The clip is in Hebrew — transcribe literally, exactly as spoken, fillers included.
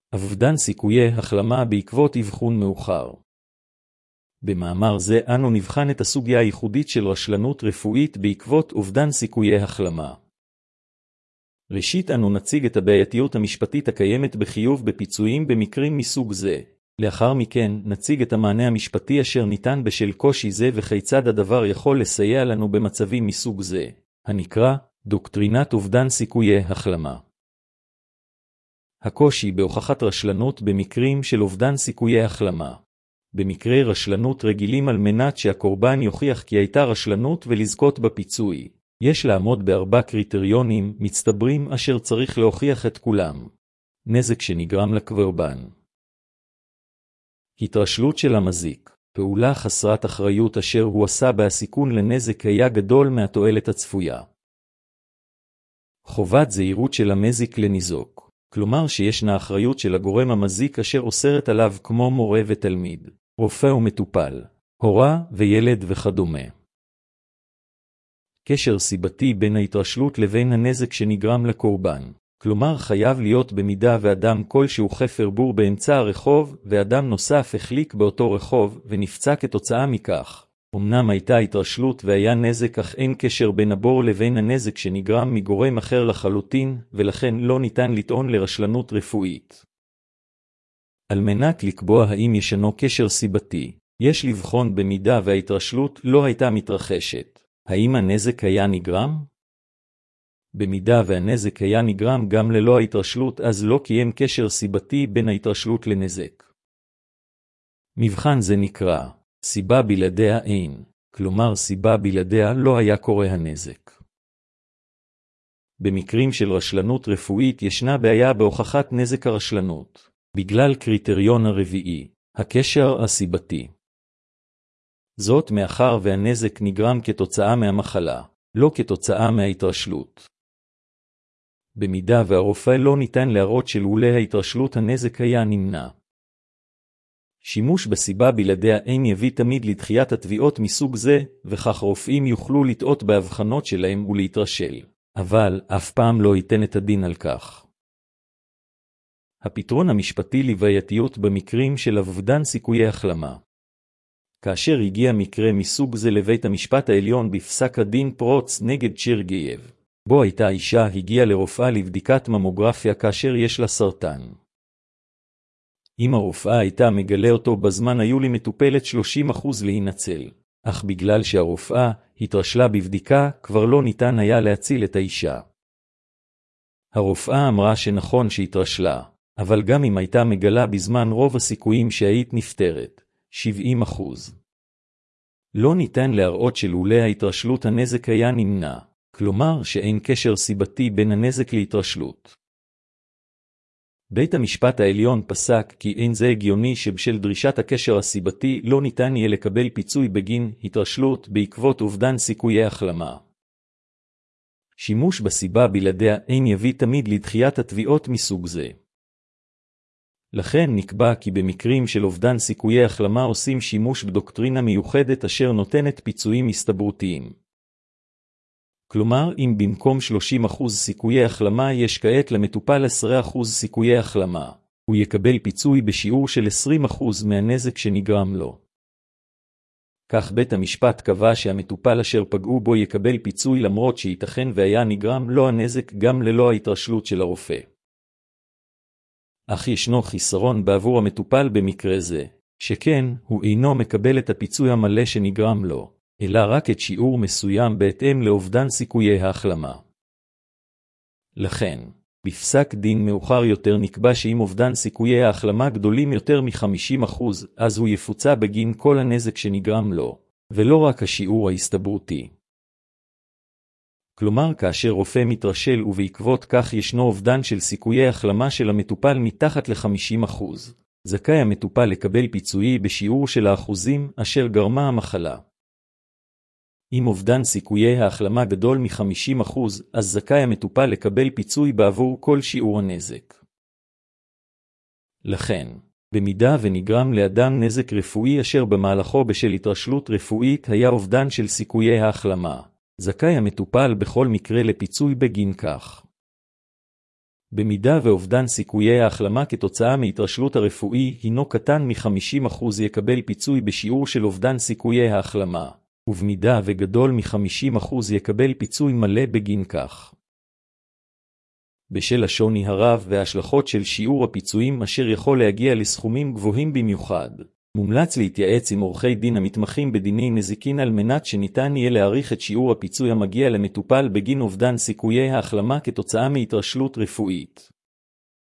אובדן סיכויי החלמה בעקבות אבחון מאוחר. במאמר זה אנו נבחן את הסוגיה הייחודית של רשלנות רפואית בעקבות אובדן סיכויי החלמה. ראשית אנו נציג את הבעייתיות המשפטית הקיימת בחיוב בפיצויים במקרים מסוג זה. לאחר מכן נציג את המענה המשפטי אשר ניתן בשל קושי זה וכיצד הדבר יכול לסייע לנו במצבים מסוג זה, הנקרא דוקטרינת אובדן סיכויי החלמה. הקושי בהוכחת רשלנות במקרים של אובדן סיכויי החלמה. במקרי רשלנות רגילים על מנת שהקורבן יוכיח כי הייתה רשלנות ולזכות בפיצוי, יש לעמוד בארבע קריטריונים מצטברים אשר צריך להוכיח את כולם. נזק שנגרם לקורבן. התרשלות של המזיק, פעולה חסרת אחריות אשר הוא עשה בהסיכון לנזק היה גדול מהתועלת הצפויה. חובת זהירות של המזיק לניזוק, כלומר שישנה אחריות של הגורם המזיק אשר אוסרת עליו כמו מורה ותלמיד, רופא ומטופל, הורה וילד וכדומה. קשר סיבתי בין ההתרשלות לבין הנזק שנגרם לקורבן. כלומר חייב להיות במידה ואדם כלשהו חפר בור באמצע הרחוב ואדם נוסף החליק באותו רחוב ונפצע כתוצאה מכך. אמנם הייתה התרשלות והיה נזק אך אין קשר בין הבור לבין הנזק שנגרם מגורם אחר לחלוטין ולכן לא ניתן לטעון לרשלנות רפואית. על מנת לקבוע האם ישנו קשר סיבתי, יש לבחון במידה וההתרשלות לא הייתה מתרחשת. האם הנזק היה נגרם? במידה והנזק היה נגרם גם ללא ההתרשלות אז לא קיים קשר סיבתי בין ההתרשלות לנזק. מבחן זה נקרא סיבה בלעדיה אין, כלומר סיבה בלעדיה לא היה קורה הנזק. במקרים של רשלנות רפואית ישנה בעיה בהוכחת נזק הרשלנות, בגלל קריטריון הרביעי, הקשר הסיבתי. זאת מאחר והנזק נגרם כתוצאה מהמחלה, לא כתוצאה מההתרשלות. במידה והרופא לא ניתן להראות שלולא ההתרשלות הנזק היה נמנע. שימוש בסיבה בלעדיה אין יביא תמיד לדחיית התביעות מסוג זה, וכך רופאים יוכלו לטעות בהבחנות שלהם ולהתרשל, אבל אף פעם לא ייתן את הדין על כך. הפתרון המשפטי לבעייתיות במקרים של אובדן סיכויי החלמה. כאשר הגיע מקרה מסוג זה לבית המשפט העליון בפסק הדין פרוץ נגד צ'רגייב, בו הייתה אישה הגיעה לרופאה לבדיקת ממוגרפיה כאשר יש לה סרטן. אם הרופאה הייתה מגלה אותו בזמן היו לי מטופלת שלושים אחוז להינצל, אך בגלל שהרופאה התרשלה בבדיקה כבר לא ניתן היה להציל את האישה. הרופאה אמרה שנכון שהתרשלה, אבל גם אם הייתה מגלה בזמן רוב הסיכויים שהיית נפטרת, שבעים אחוז. לא ניתן להראות שלולא ההתרשלות הנזק היה נמנע, כלומר שאין קשר סיבתי בין הנזק להתרשלות. בית המשפט העליון פסק כי אין זה הגיוני שבשל דרישת הקשר הסיבתי לא ניתן יהיה לקבל פיצוי בגין התרשלות בעקבות אובדן סיכויי החלמה. שימוש בסיבה בלעדיה אין יביא תמיד לדחיית התביעות מסוג זה. לכן נקבע כי במקרים של אובדן סיכויי החלמה עושים שימוש בדוקטרינה מיוחדת אשר נותנת פיצויים הסתברותיים. כלומר, אם במקום שלושים אחוז סיכויי החלמה יש כעת למטופל עשרה אחוז סיכויי החלמה, הוא יקבל פיצוי בשיעור של עשרים אחוז מהנזק שנגרם לו. כך בית המשפט קבע שהמטופל אשר פגעו בו יקבל פיצוי למרות שייתכן והיה נגרם לו הנזק גם ללא ההתרשלות של הרופא. אך ישנו חיסרון בעבור המטופל במקרה זה, שכן הוא אינו מקבל את הפיצוי המלא שנגרם לו, אלא רק את שיעור מסוים בהתאם לאובדן סיכויי ההחלמה. לכן, בפסק דין מאוחר יותר נקבע שאם אובדן סיכויי ההחלמה גדולים יותר מ-חמישים אחוז, אז הוא יפוצה בגין כל הנזק שנגרם לו, ולא רק השיעור ההסתברותי. כלומר, כאשר רופא מתרשל ובעקבות כך ישנו אובדן של סיכויי החלמה של המטופל מתחת ל-חמישים אחוז, זכאי המטופל לקבל פיצויי בשיעור של האחוזים אשר גרמה המחלה. אם אובדן סיכויי ההחלמה גדול מ-חמישים אחוז, אז זכאי המטופל לקבל פיצוי בעבור כל שיעור הנזק. לכן, במידה ונגרם לאדם נזק רפואי אשר במהלכו בשל התרשלות רפואית היה אובדן של סיכויי ההחלמה, זכאי המטופל בכל מקרה לפיצוי בגין כך. במידה ואובדן סיכויי ההחלמה כתוצאה מהתרשלות הרפואי הינו קטן מ-חמישים אחוז יקבל פיצוי בשיעור של אובדן סיכויי ההחלמה, ובמידה וגדול מ-חמישים אחוז יקבל פיצוי מלא בגין כך. בשל השוני הרב וההשלכות של שיעור הפיצויים אשר יכול להגיע לסכומים גבוהים במיוחד, מומלץ להתייעץ עם עורכי דין המתמחים בדיני נזיקין על מנת שניתן יהיה להעריך את שיעור הפיצוי המגיע למטופל בגין אובדן סיכויי ההחלמה כתוצאה מהתרשלות רפואית.